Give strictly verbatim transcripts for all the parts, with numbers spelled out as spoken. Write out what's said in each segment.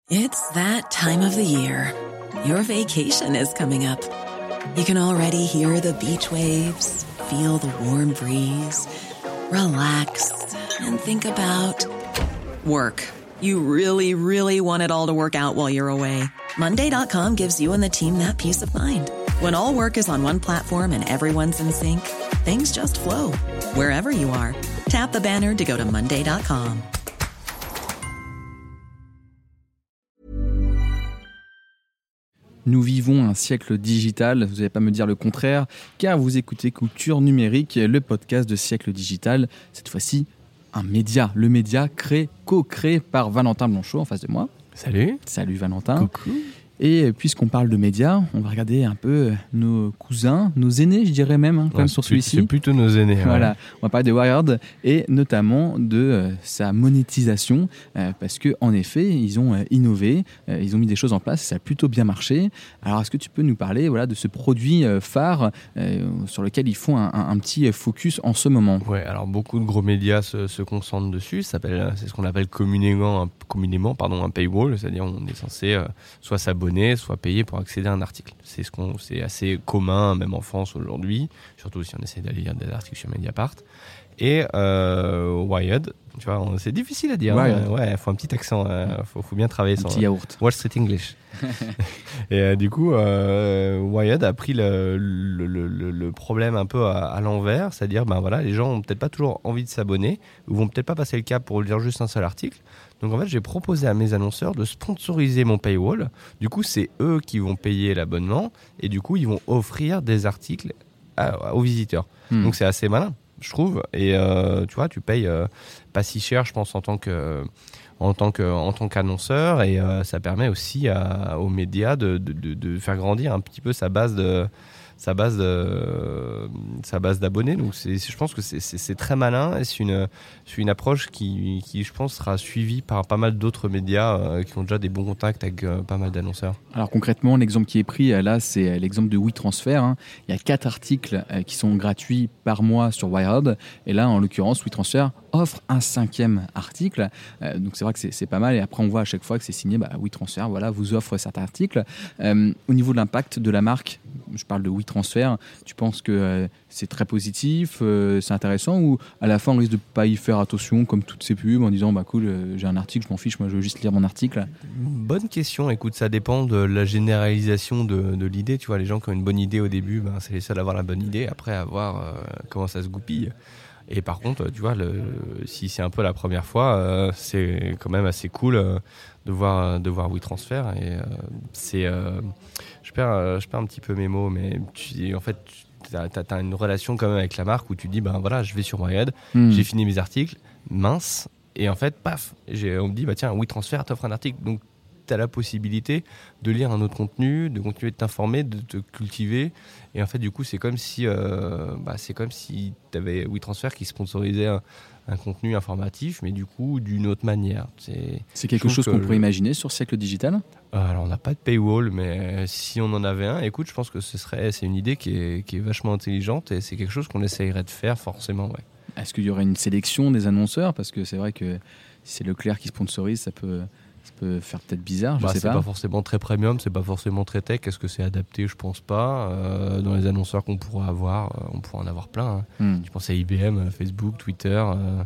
It's that time of the year. Your vacation is coming up. You can already hear the beach waves, feel the warm breeze, relax, and think about work. You really, really want it all to work out while you're away. Monday dot com gives you and the team that peace of mind. When all work is on one platform and everyone's in sync, things just flow. Wherever you are, tap the banner to go to Monday dot com. Nous vivons un siècle digital, vous n'allez pas me dire le contraire, car vous écoutez Culture Numérique, le podcast de Siècle Digital. Cette fois-ci, un média. Le média créé, co-créé par Valentin Blanchot en face de moi. Salut. Salut Valentin. Coucou. Et puisqu'on parle de médias, on va regarder un peu nos cousins, nos aînés, je dirais même, hein, quand ouais, même sur celui-ci. C'est plutôt nos aînés. Voilà, ouais. On va parler de Wired et notamment de euh, sa monétisation, euh, parce que en effet, ils ont euh, innové, euh, ils ont mis des choses en place, ça a plutôt bien marché. Alors, est-ce que tu peux nous parler, voilà, de ce produit euh, phare euh, sur lequel ils font un, un, un petit focus en ce moment? Ouais, alors beaucoup de gros médias se, se concentrent dessus. Ça s'appelle, c'est ce qu'on appelle communément, un, communément pardon, un paywall, c'est-à-dire on est censé euh, soit s'abonner, soit payer pour accéder à un article. C'est, ce qu'on, c'est assez commun, même en France aujourd'hui, surtout si on essaie d'aller lire des articles sur Mediapart. Et euh, Wired, tu vois, on, c'est difficile à dire. Hein, ouais, il faut un petit accent, il euh, faut, faut bien travailler. Un sur petit yaourt. Wall Street English. Et euh, du coup, euh, Wired a pris le, le, le, le problème un peu à, à l'envers, c'est-à-dire, ben voilà, les gens ont peut-être pas toujours envie de s'abonner, ou vont peut-être pas passer le cap pour lire juste un seul article. Donc en fait, j'ai proposé à mes annonceurs de sponsoriser mon paywall. Du coup, c'est eux qui vont payer l'abonnement, et du coup, ils vont offrir des articles à, aux visiteurs. Hmm. Donc c'est assez malin, je trouve. Et euh, tu vois, tu payes euh, pas si cher, je pense, en tant que en tant que en tant qu'annonceur, et euh, ça permet aussi à, aux médias de, de, de, de faire grandir un petit peu sa base de sa base de sa base d'abonnés. Donc c'est, je pense que c'est, c'est, c'est très malin, et c'est une c'est une approche qui qui je pense sera suivie par pas mal d'autres médias euh, qui ont déjà des bons contacts avec euh, pas mal d'annonceurs. Alors concrètement, l'exemple qui est pris là, c'est l'exemple de WeTransfer. Hein. Il y a quatre articles euh, qui sont gratuits par mois sur Wired, et là en l'occurrence WeTransfer offre un cinquième article. Euh, donc c'est vrai que c'est, c'est pas mal, et après on voit à chaque fois que c'est signé bah, WeTransfer, voilà, vous offre cet article. Euh, au niveau de l'impact de la marque, je parle de WeTransfer, tu penses que euh, c'est très positif, euh, c'est intéressant, ou à la fin on risque de pas y faire attention comme toutes ces pubs en disant bah cool, euh, j'ai un article, je m'en fiche, moi je veux juste lire mon article? Bonne question. Écoute, ça dépend de la généralisation de, de l'idée. Tu vois, les gens qui ont une bonne idée au début, ben, c'est les seuls à avoir la bonne idée, après à voir euh, comment ça se goupille. Et par contre, tu vois, le, si c'est un peu la première fois, euh, c'est quand même assez cool euh, de voir de voir WeTransfer. Et euh, c'est, euh, je perds, euh, je perds un petit peu mes mots, mais tu, en fait, tu as une relation quand même avec la marque où tu dis, ben voilà, je vais sur Wired, mmh. j'ai fini mes articles, mince, et en fait, paf, j'ai, on me dit, bah tiens, WeTransfer t'offre un article, donc tu as la possibilité de lire un autre contenu, de continuer de t'informer, de te cultiver. Et en fait, du coup, c'est comme si, euh, bah, c'est comme si tu avais WeTransfer qui sponsorisait un, un contenu informatif, mais du coup, d'une autre manière. C'est, c'est quelque chose qu'on je... pourrait imaginer sur Siècle Digital ? Alors, on n'a pas de paywall, mais si on en avait un, écoute, je pense que ce serait, c'est une idée qui est, qui est vachement intelligente, et c'est quelque chose qu'on essayerait de faire forcément. Ouais. Est-ce qu'il y aurait une sélection des annonceurs ? Parce que c'est vrai que si c'est Leclerc qui sponsorise, ça peut... Ça peut faire peut-être bizarre, je bah, sais c'est pas. C'est pas forcément très premium, c'est pas forcément très tech. Est-ce que c'est adapté ? Je pense pas. Euh, dans les annonceurs qu'on pourrait avoir, euh, on pourrait en avoir plein. Hein. Mm. Je pense à I B M, Facebook, Twitter, euh,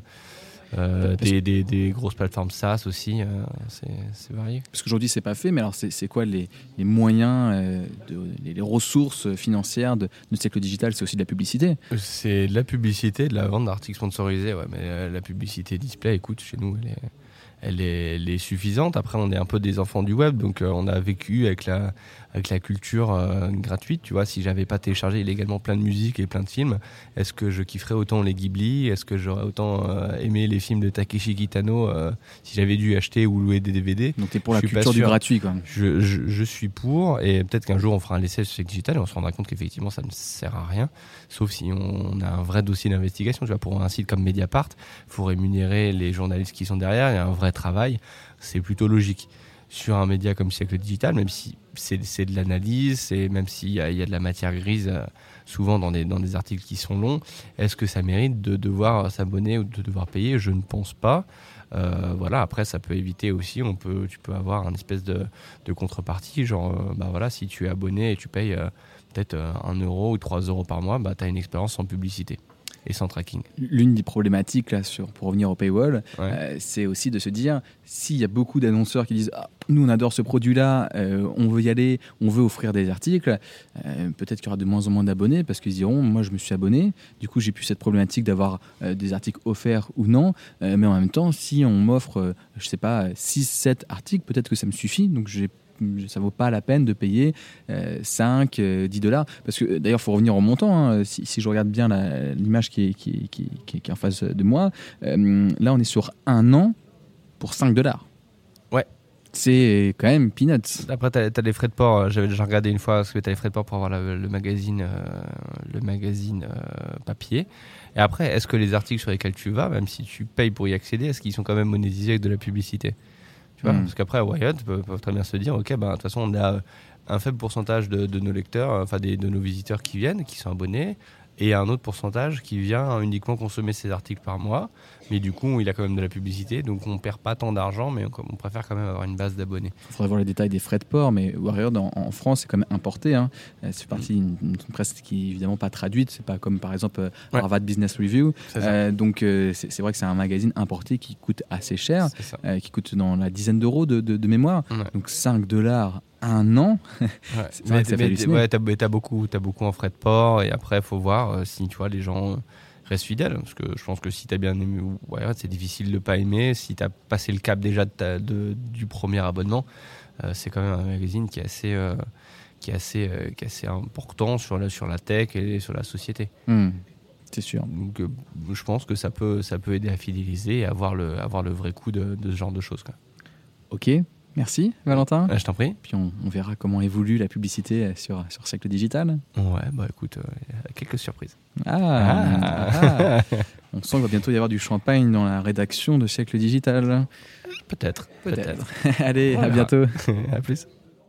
euh, des, des, des grosses plateformes SaaS aussi. Euh, c'est, c'est varié. Parce qu'aujourd'hui c'est pas fait, mais alors c'est, c'est quoi les, les moyens, euh, de, les, les ressources financières de, de Siècle Digital ? C'est aussi de la publicité. C'est de la publicité, de la vente d'articles sponsorisés. Ouais, mais la publicité display, écoute, chez nous, elle est. Elle est, elle est suffisante. Après, on est un peu des enfants du web, donc euh, on a vécu avec la, avec la culture euh, gratuite. Tu vois, si j'avais pas téléchargé illégalement plein de musique et plein de films, est-ce que je kifferais autant les Ghibli ? Est-ce que j'aurais autant euh, aimé les films de Takeshi Kitano euh, si j'avais dû acheter ou louer des D V D ? Donc t'es pour la culture du gratuit, quoi. Je, je, je suis pour, et peut-être qu'un jour on fera un essai sur Siècle Digital et on se rendra compte qu'effectivement ça ne sert à rien, sauf si on, on a un vrai dossier d'investigation. Tu vois, pour un site comme Mediapart, il faut rémunérer les journalistes qui sont derrière, il y a un vrai travail, c'est plutôt logique. sur un média comme Siècle Digital, même si c'est, c'est de l'analyse, et même s'il y a, il y a de la matière grise euh, souvent dans des, dans des articles qui sont longs, est-ce que ça mérite de devoir s'abonner ou de devoir payer ? Je ne pense pas. Euh, voilà, après ça peut éviter aussi, on peut, tu peux avoir un espèce de, de contrepartie, genre euh, bah voilà, si tu es abonné et tu payes euh, peut-être euh, un euro ou trois euros par mois, bah, tu as une expérience sans publicité et sans tracking. L'une des problématiques, là, sur, pour revenir au paywall, Ouais. euh, c'est aussi de se dire, s'il y a beaucoup d'annonceurs qui disent ah, « nous on adore ce produit-là, euh, on veut y aller, on veut offrir des articles euh, », peut-être qu'il y aura de moins en moins d'abonnés parce qu'ils diront « moi je me suis abonné, du coup j'ai plus cette problématique d'avoir euh, des articles offerts ou non, euh, mais en même temps si on m'offre, euh, je sais pas, six sept articles, peut-être que ça me suffit, donc j'ai ça vaut pas la peine de payer euh, cinq, euh, dix dollars. Parce que d'ailleurs, il faut revenir au montant. Hein. Si, si je regarde bien la, l'image qui est, qui, qui, qui, qui est en face de moi, euh, là, on est sur un an pour cinq dollars. Ouais. C'est quand même peanuts. Après, tu as des frais de port. J'avais déjà regardé une fois parce que tu as les frais de port pour avoir la, le magazine, euh, le magazine euh, papier. Et après, est-ce que les articles sur lesquels tu vas, même si tu payes pour y accéder, est-ce qu'ils sont quand même monétisés avec de la publicité ? Tu vois, mmh. Parce qu'après, Wired peuvent, peuvent très bien se dire, ok, bah, de toute façon, on a un faible pourcentage de, de nos lecteurs, enfin des, de nos visiteurs qui viennent, qui sont abonnés, et un autre pourcentage qui vient uniquement consommer ces articles par mois. Mais du coup, il a quand même de la publicité, donc on perd pas tant d'argent, mais on, on préfère quand même avoir une base d'abonnés. Il faudrait voir les détails des frais de port, mais Wired en, en France, c'est quand même importé. Hein. C'est partie d'une une presse qui est évidemment pas traduite. C'est pas comme par exemple ouais. Harvard Business Review. Euh, donc euh, c'est, c'est vrai que c'est un magazine importé qui coûte assez cher, euh, qui coûte dans la dizaine d'euros de, de, de mémoire. Ouais. Donc cinq dollars. Un an, ouais. c'est vrai mais, que ça mais, fait halluciner. Ouais, t'as, t'as, beaucoup, t'as beaucoup en frais de port, et après, il faut voir euh, si tu vois, les gens restent fidèles. Parce que je pense que si t'as bien aimé Wired, c'est difficile de ne pas aimer. Si t'as passé le cap déjà de ta, de, du premier abonnement, euh, c'est quand même un magazine qui est assez, euh, qui est assez, euh, qui est assez important sur la, sur la tech et sur la société. Mmh, c'est sûr. Donc, euh, je pense que ça peut, ça peut aider à fidéliser et avoir le, avoir le vrai coup de, de ce genre de choses, quoi. Ok. Merci Valentin. Euh, je t'en prie. Puis on, on verra comment évolue la publicité sur, sur Siècle Digital. Ouais, bah écoute, euh, quelques surprises. Ah, ah. ah. On sent qu'il va bientôt y avoir du champagne dans la rédaction de Siècle Digital. Peut-être. Peut-être. peut-être. Allez, à bientôt. À plus.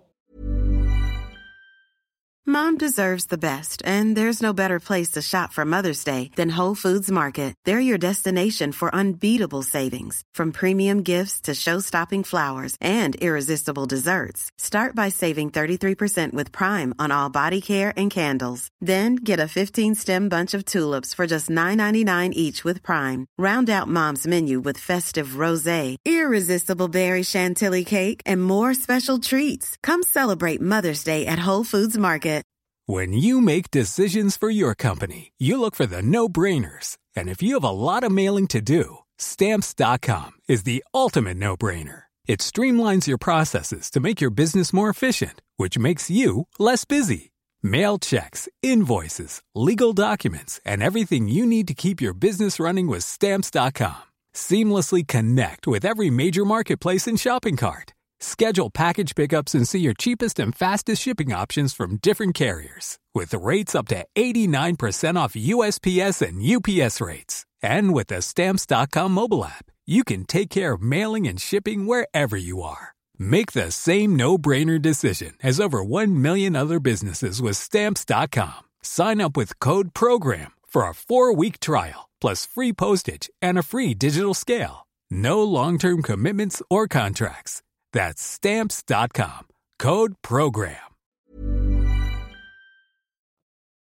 Mom deserves the best, and there's no better place to shop for Mother's Day than Whole Foods Market. They're your destination for unbeatable savings, from premium gifts to show-stopping flowers and irresistible desserts. Start by saving thirty-three percent with Prime on all body care and candles. Then get a fifteen-stem bunch of tulips for just nine ninety-nine each with Prime. Round out Mom's menu with festive rosé, irresistible berry chantilly cake, and more special treats. Come celebrate Mother's Day at Whole Foods Market. When you make decisions for your company, you look for the no-brainers. And if you have a lot of mailing to do, Stamps dot com is the ultimate no-brainer. It streamlines your processes to make your business more efficient, which makes you less busy. Mail checks, invoices, legal documents, and everything you need to keep your business running with Stamps dot com. Seamlessly connect with every major marketplace and shopping cart. Schedule package pickups and see your cheapest and fastest shipping options from different carriers. With rates up to eighty-nine percent off U S P S and U P S rates. And with the Stamps dot com mobile app, you can take care of mailing and shipping wherever you are. Make the same no-brainer decision as over one million other businesses with Stamps dot com. Sign up with code PROGRAM for a four-week trial, plus free postage and a free digital scale. No long-term commitments or contracts. That's Stamps dot com. Code PROGRAM.